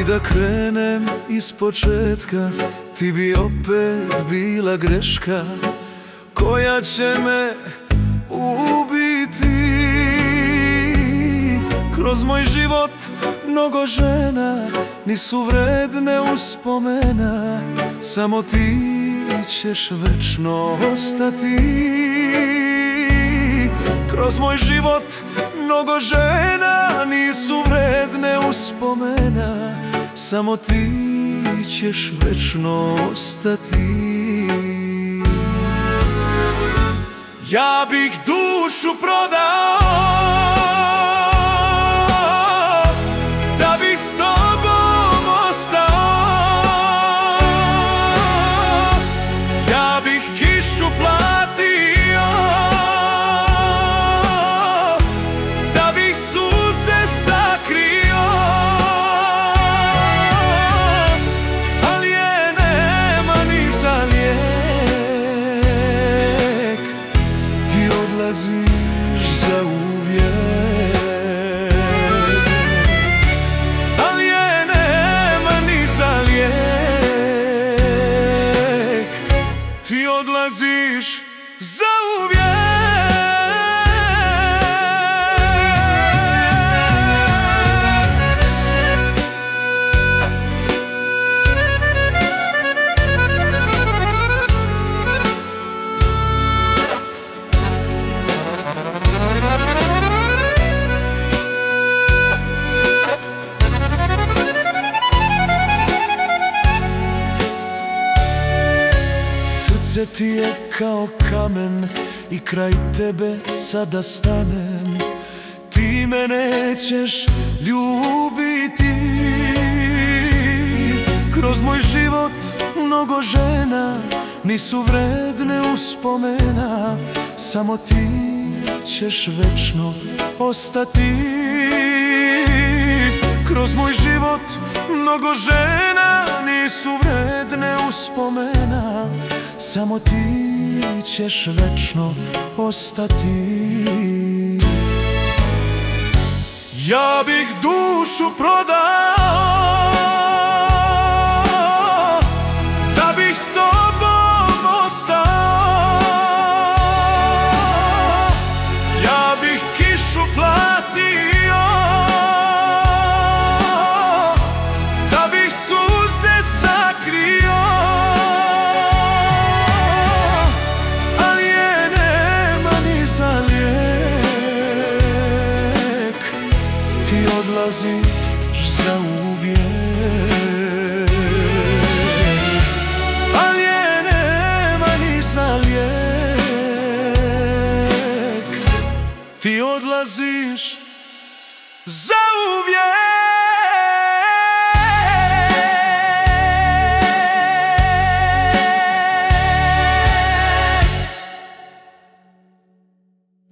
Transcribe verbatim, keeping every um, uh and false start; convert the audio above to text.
da krenem iz početka, ti bi opet bila greška koja će me ubiti. Kroz moj život mnogo žena nisu vredne uspomena, samo ti ćeš večno ostati. Kroz moj život mnogo žena nisu vredne uspomena, samo ti ćeš večno ostati. Ja bih dušu prodao da bi s tobom ostao. Ja bih kišu platio da bih suze sakrio, ali je nema ni za lijek. Ti odlaziš za uvijek, ali je nema ni za lijek. Ti odlaziš za uvijek. Srce ti je kao kamen i kraj tebe sada stanem. Ti me nećeš ljubiti. Kroz moj život mnogo žena nisu vredne uspomena, samo ti ćeš večno ostati. Kroz moj život mnogo žena nisu vredne uspomena, samo ti ćeš večno ostati. Ja bih dušu prodao da bih s tobom ostao. Ja bih kišu platio da bih suze sakrio, ali je nema ni za lijek. Ti odlaziš za uvijek, ali je nema ni za lijek. Ti odlaziš za uvijek.